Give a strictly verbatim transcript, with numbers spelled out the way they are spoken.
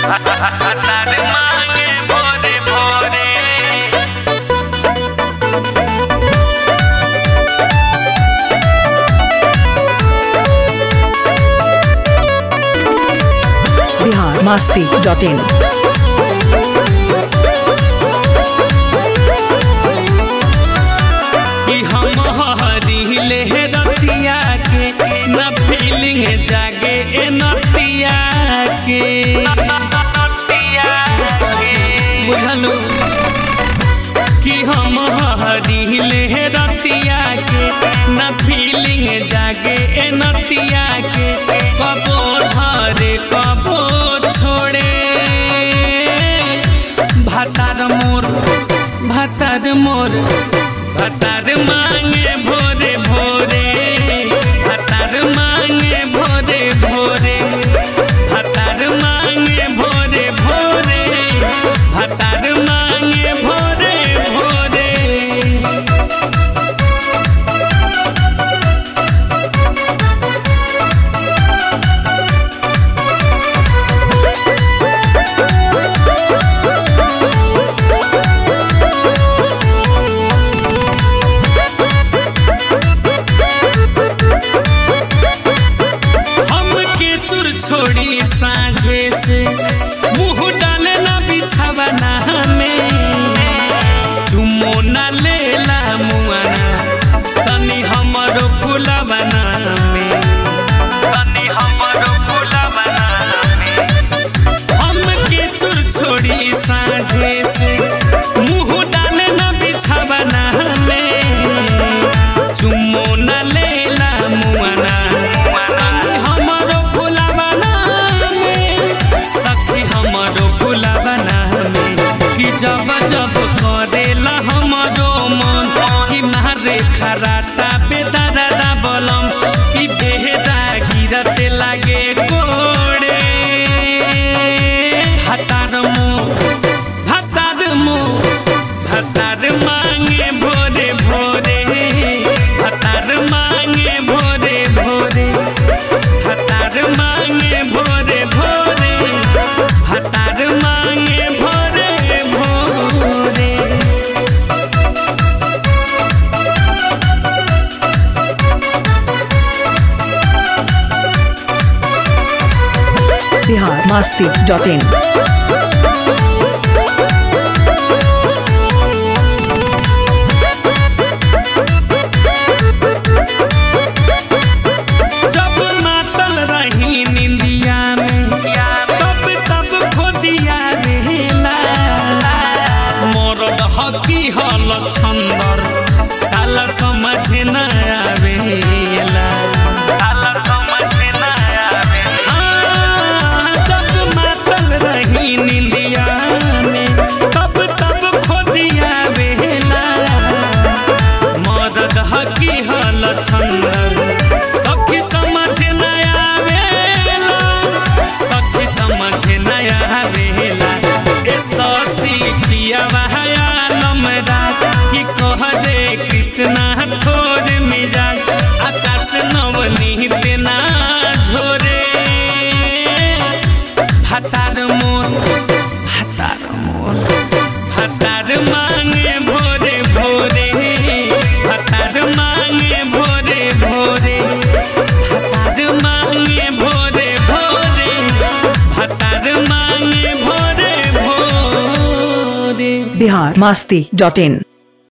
भतार मांगे भोरे भोरे। Bihar Masti dot in. कि हम हरिले रतिया के न फीलिंग जागे ए नतिया के बुझलू कि हम हरिले रतिया के न फीलिंग जागे ए नतिया के कबो धरे कबो छोड़े भतार मोर भतार मोर भतार मांगे भोरे भोरे भतार मांगे भोरे भोरे भतार मांगे भोरे भोरे भतार मांगे भोरे भोरे। छोड़ी साझे से मुँह डाले ना बिछावना में चुमो ना लेला मुआना तनी हमरो फुलावना में तनी हमरो फुलावना में। हम के चुर छोड़ी साझे से मुँह डाले ना बिछावना में चुमो ना लेला मुआना जब जब करेला हमरो मन कि मारे खराटा बेदरा बलम कि बेहदा गिरते लागे कोड़े भतार मोर भतार मोर भतार मांगे भोरे भोरे भतार मांगे भोरे भोरे भतार मांगे भोरे भोरे भतार मांगे भोरे। Bihar Masti dot in. जब मातल रही निंदिया में तब तब खोदिया रहेला मोरद हकी हल छंदर साला समझ न आवेला साला समझ न आवेला। जब मातल रही निंदिया में तब तब खोदिया वेला मोरद हकी हल छंदर सखी समझ न आवेला सखी समझ न आवेला। ए ससी पिया आलम रात कि कह दे कृष्णा थोर मिजाज आकाश नवनीत ना झोरे भतार मोर भतार मोर भतार मांगे भोरे भोरे भतार मांगे भोरे भोरे भतार मांगे भोरे भोरे भतार मांगे भोरे भोरे। बिहार मस्ती डॉट इन।